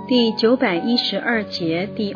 第912节第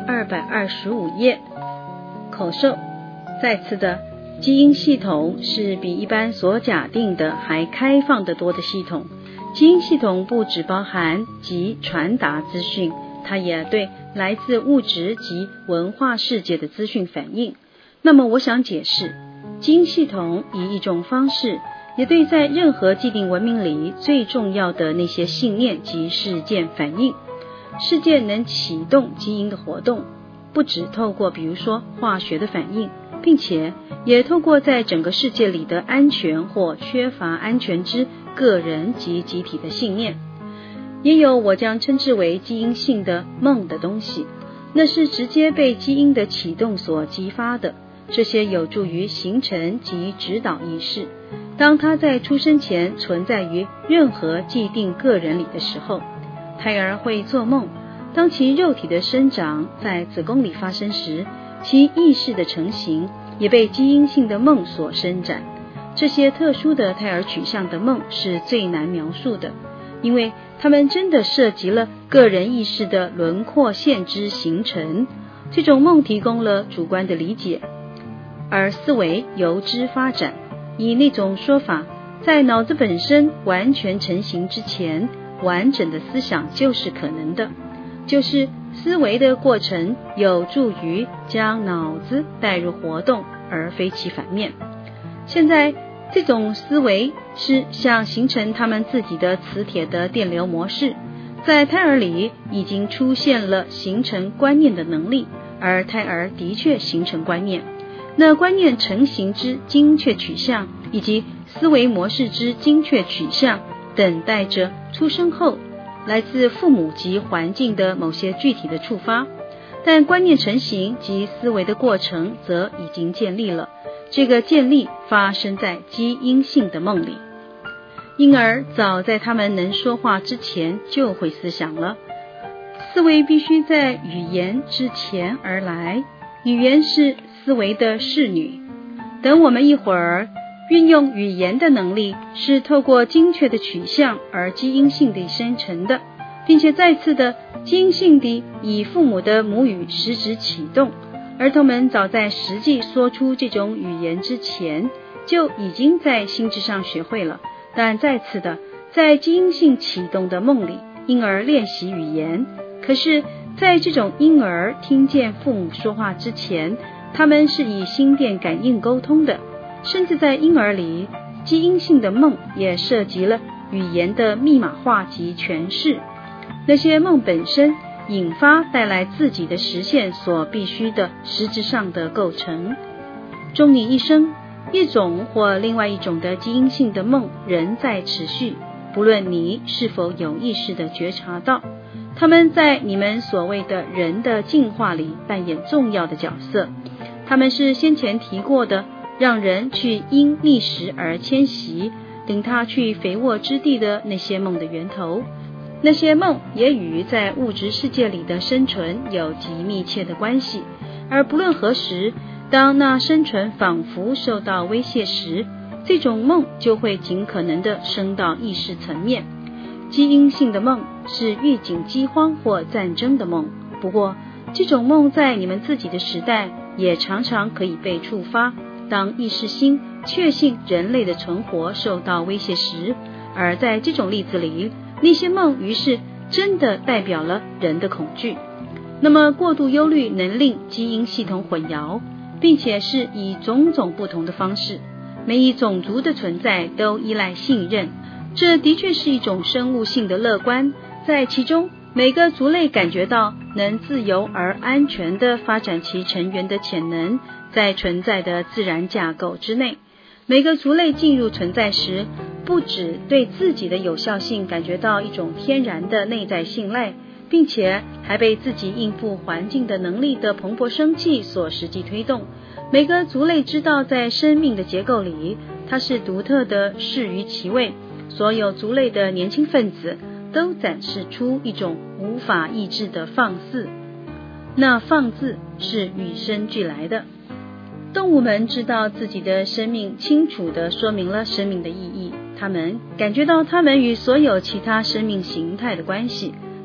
225页。口授，再次的，基因系统是比一般所假定的还开放得多的系统。基因系统不只包含及传达资讯，它也对来自物质及文化世界的资讯反应。那么我想解释，基因系统以一种方式也对在任何既定文明里最重要的那些信念及事件反应。事件能启动基因的活动，不只透过比如说化学的反应，并且也透过在整个世界里的安全或缺乏安全之个人及集体的信念。也有我将称之为基因性的梦的东西，那是直接被基因的启动所激发的，这些有助于形成及指导意识。当它在出生前存在于任何既定个人里的时候，胎儿会做梦，当其肉体的生长在子宫里发生时，其意识的成型也被基因性的梦所伸展。这些特殊的胎儿取向的梦是最难描述的，因为它们真的涉及了个人意识的轮廓线之形成。这种梦提供了主观的理解，而思维由之发展。以那种说法，在脑子本身完全成型之前，完整的思想就是可能的，就是思维的过程有助于将脑子带入活动，而非其反面。现在这种思维是想形成他们自己的磁铁的电流模式，在胎儿里已经出现了形成观念的能力，而胎儿的确形成观念。那观念成型之精确取向以及思维模式之精确取向，等待着出生后来自父母及环境的某些具体的触发，但观念成型及思维的过程则已经建立了。这个建立发生在基因性的梦里，婴儿早在他们能说话之前就会思想了。思维必须在语言之前而来，语言是思维的侍女。等我们一会儿运用语言的能力是透过精确的取向而基因性地生成的，并且再次的基因性地以父母的母语实质启动。儿童们早在实际说出这种语言之前就已经在心智上学会了，但再次的在基因性启动的梦里，婴儿练习语言。可是在这种婴儿听见父母说话之前，他们是以心电感应沟通的，甚至在婴儿里，基因性的梦也涉及了语言的密码化及诠释。那些梦本身引发带来自己的实现所必须的实质上的构成。终你一生，一种或另外一种的基因性的梦仍在持续，不论你是否有意识地觉察到，他们在你们所谓的人的进化里扮演重要的角色。他们是先前提过的，让人去因觅食而迁徙，领他去肥沃之地的那些梦的源头。那些梦也与在物质世界里的生存有极密切的关系，而不论何时，当那生存仿佛受到威胁时，这种梦就会尽可能地升到意识层面。基因性的梦是预警饥荒或战争的梦，不过这种梦在你们自己的时代也常常可以被触发，当意识心确信人类的存活受到威胁时。而在这种例子里，那些梦于是真的代表了人的恐惧。那么过度忧虑能令基因系统混淆，并且是以种种不同的方式。每一种族的存在都依赖信任，这的确是一种生物性的乐观，在其中每个族类感觉到能自由而安全地发展其成员的潜能，在存在的自然架构之内。每个族类进入存在时，不只对自己的有效性感觉到一种天然的内在信赖，并且还被自己应付环境的能力的蓬勃生气所实际推动。每个族类知道在生命的结构里，它是独特的，适于其位。所有族类的年轻分子都展示出一种无法抑制的放肆，那放字是与生俱来的。动物们知道自己的生命清楚地说明了生命的意义，它们感觉到它们与所有其他生命形态的关系，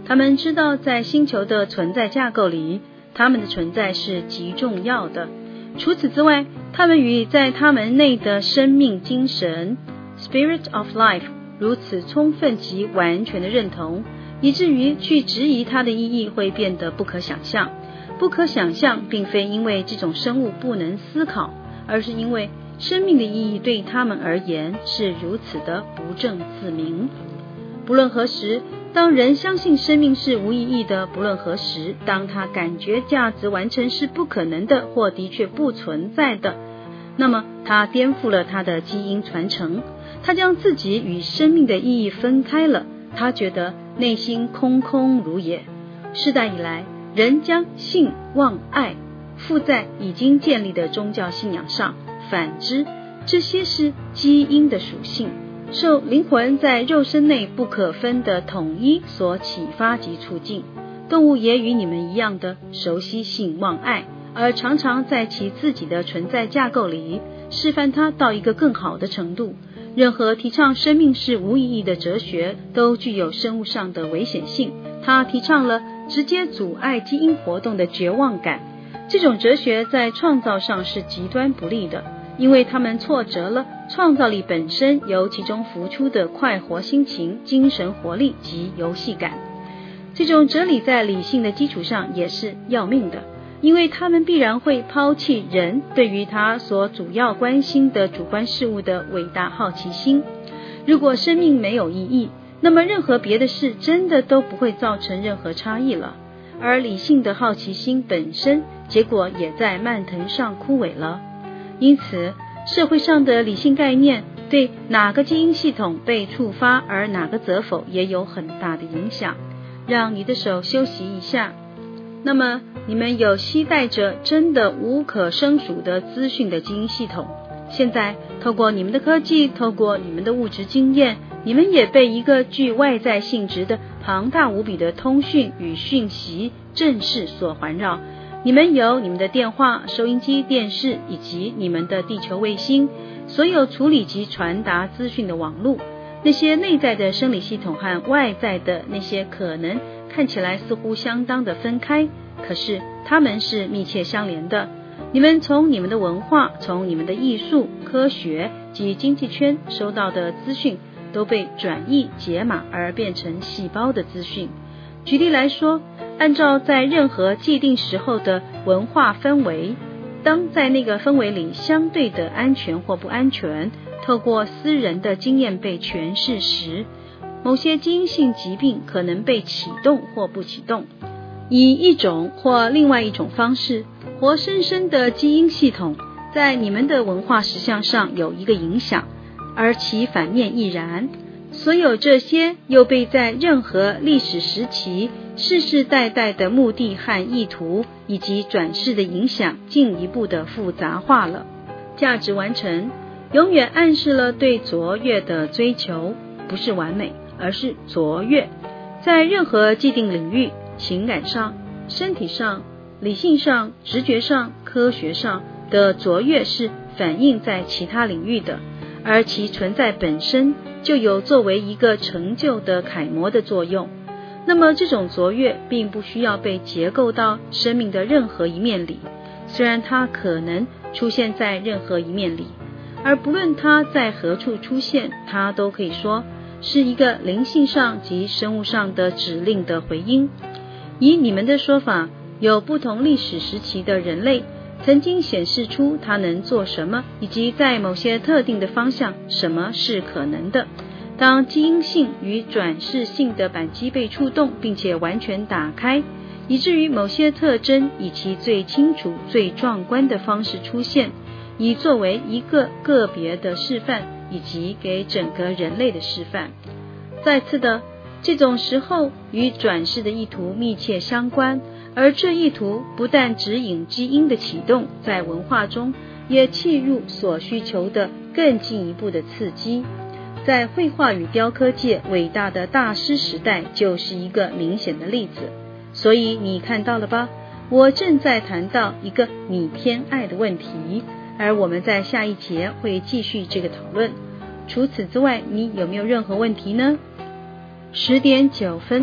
他们知道在星球的存在架构里，他们的存在是极重要的。除此之外，他们与在他们内的生命精神 Spirit of Life 如此充分及完全的认同，以至于去质疑它的意义会变得不可想象。不可想象并非因为这种生物不能思考，而是因为生命的意义对他们而言是如此的不证自明。不论何时，当人相信生命是无意义的，不论何时，当他感觉价值完成是不可能的或的确不存在的，那么他颠覆了他的基因传承，他将自己与生命的意义分开了，他觉得内心空空如也。世代以来，人将信望爱附在已经建立的宗教信仰上，反之，这些是基因的属性，受灵魂在肉身内不可分的统一所启发及促进。动物也与你们一样的熟悉信望爱，而常常在其自己的存在架构里示范它到一个更好的程度。任何提倡生命是无意义的哲学都具有生物上的危险性，它提倡了直接阻碍基因活动的绝望感。这种哲学在创造上是极端不利的，因为他们挫折了创造力本身由其中浮出的快活心情、精神活力及游戏感。这种哲理在理性的基础上也是要命的，因为他们必然会抛弃人对于他所主要关心的主观事物的伟大好奇心。如果生命没有意义，那么任何别的事真的都不会造成任何差异了，而理性的好奇心本身结果也在蔓藤上枯萎了。因此，社会上的理性概念对哪个基因系统被触发而哪个则否也有很大的影响。让你的手休息一下。那么你们有携带着真的无可胜数的资讯的基因系统，现在透过你们的科技，透过你们的物质经验，你们也被一个具外在性质的庞大无比的通讯与讯息阵势所环绕。你们有你们的电话、收音机、电视以及你们的地球卫星，所有处理及传达资讯的网络。那些内在的生理系统和外在的那些可能看起来似乎相当的分开，可是它们是密切相连的。你们从你们的文化、从你们的艺术、科学及经济圈收到的资讯都被转译解码而变成细胞的资讯。举例来说，按照在任何既定时候的文化氛围，当在那个氛围里相对的安全或不安全透过私人的经验被诠释时，某些基因性疾病可能被启动或不启动。以一种或另外一种方式，活生生的基因系统在你们的文化实相上有一个影响，而其反面亦然。所有这些又被在任何历史时期世世代代的目的和意图以及转世的影响进一步的复杂化了。价值完成永远暗示了对卓越的追求，不是完美，而是卓越。在任何既定领域，情感上、身体上、理性上、直觉上、科学上的卓越是反映在其他领域的，而其存在本身就有作为一个成就的楷模的作用。那么这种卓越并不需要被结构到生命的任何一面里，虽然它可能出现在任何一面里，而不论它在何处出现，它都可以说是一个灵性上及生物上的指令的回音。以你们的说法，有不同历史时期的人类曾经显示出它能做什么，以及在某些特定的方向什么是可能的。当基因性与转世性的扳机被触动并且完全打开，以至于某些特征以其最清楚、最壮观的方式出现，以作为一个个别的示范，以及给整个人类的示范。再次的，这种时候与转世的意图密切相关，而这意图不但指引基因的启动，在文化中也契入所需求的更进一步的刺激。在绘画与雕刻界，伟大的大师时代就是一个明显的例子。所以你看到了吧？我正在谈到一个你偏爱的问题，而我们在下一节会继续这个讨论。除此之外，你有没有任何问题呢？10:09，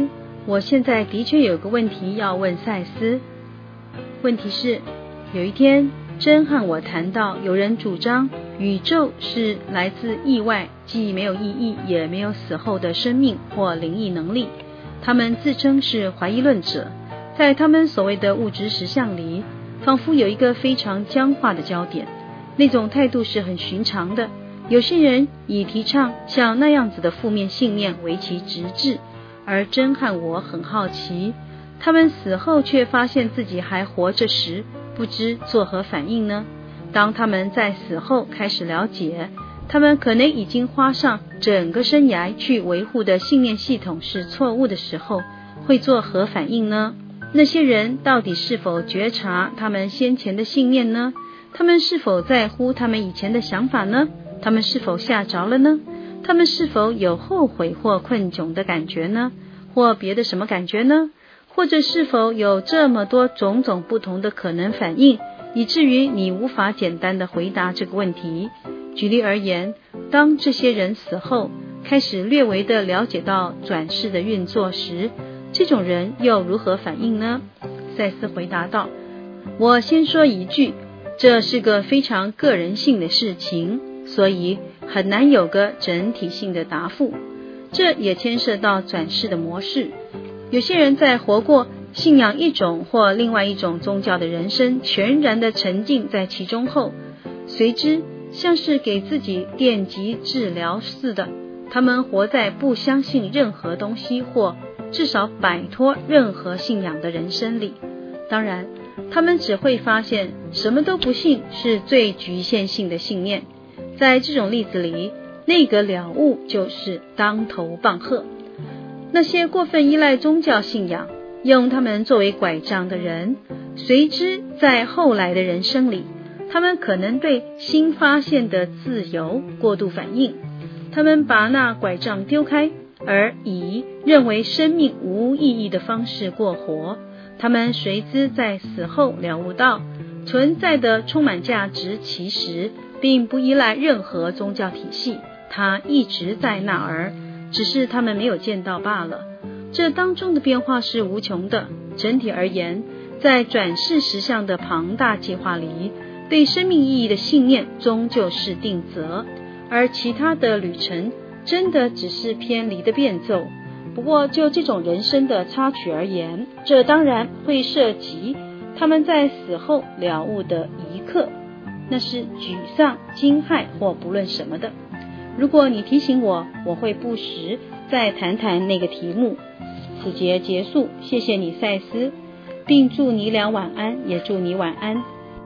我现在的确有个问题要问赛斯。问题是，有一天珍和我谈到有人主张宇宙是来自意外，既没有意义也没有死后的生命或灵异能力。他们自称是怀疑论者，在他们所谓的物质实相里，仿佛有一个非常僵化的焦点，那种态度是很寻常的。有些人以提倡像那样子的负面信念为其直至，而珍和我很好奇，他们死后却发现自己还活着时，不知作何反应呢？当他们在死后开始了解，他们可能已经花上整个生涯去维护的信念系统是错误的时候，会作何反应呢？那些人到底是否觉察他们先前的信念呢？他们是否在乎他们以前的想法呢？他们是否吓着了呢？他们是否有后悔或困窘的感觉呢？或别的什么感觉呢？或者是否有这么多种种不同的可能反应，以至于你无法简单的回答这个问题？举例而言，当这些人死后开始略微的了解到转世的运作时，这种人又如何反应呢？赛斯回答道，我先说一句，这是个非常个人性的事情，所以很难有个整体性的答复。这也牵涉到转世的模式。有些人在活过信仰一种或另外一种宗教的人生，全然的沉浸在其中后，随之像是给自己电击治疗似的，他们活在不相信任何东西或至少摆脱任何信仰的人生里。当然，他们只会发现什么都不信是最局限性的信念。在这种例子里，那个了悟就是当头棒喝。那些过分依赖宗教信仰，用他们作为拐杖的人，随之在后来的人生里，他们可能对新发现的自由过度反应。他们把那拐杖丢开，而以认为生命无意义的方式过活。他们随之在死后了悟到，存在的充满价值其实并不依赖任何宗教体系，它一直在那儿，只是他们没有见到罢了。这当中的变化是无穷的。整体而言，在转世实相的庞大计划里，对生命意义的信念终究是定则，而其他的旅程真的只是偏离的变奏。不过就这种人生的插曲而言，这当然会涉及他们在死后了悟的一刻，那是沮丧、惊骇或不论什么的。如果你提醒我，我会不时再谈谈那个题目。此节结束，谢谢你赛斯，并祝你俩晚安，也祝你晚安。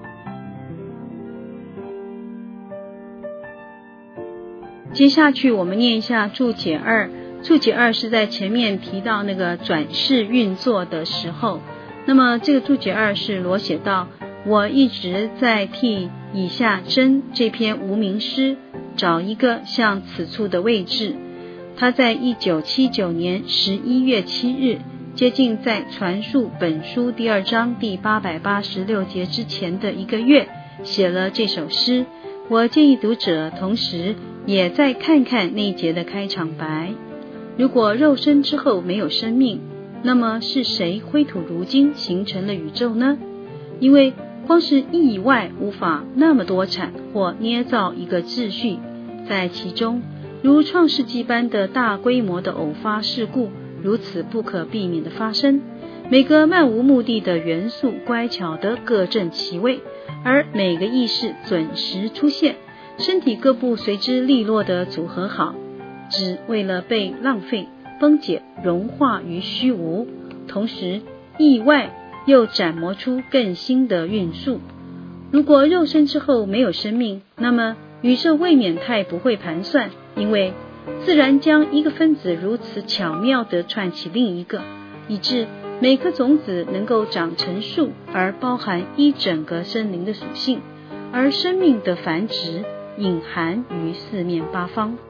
接下去我们念一下注解2。注解2是在前面提到那个转世运作的时候，那么这个注解2是罗写到，我一直在替以下真这篇无名诗找一个像此处的位置。他在1979年11月7日，接近在传述本书第2章第886节之前的1个月，写了这首诗。我建议读者同时也再看看那一节的开场白。如果肉身之后没有生命，那么是谁挥土如金形成了宇宙呢？因为光是意外无法那么多产或捏造一个秩序，在其中如创世纪般的大规模的偶发事故如此不可避免的发生，每个漫无目的的元素乖巧地各正其位，而每个意识准时出现，身体各部随之利落地组合好，只为了被浪费、崩解、融化于虚无。同时意外又展磨出更新的运数。如果肉身之后没有生命，那么宇宙未免太不会盘算，因为自然将一个分子如此巧妙地串起另一个，以致每颗种子能够长成树，而包含一整个生灵的属性，而生命的繁殖隐含于四面八方。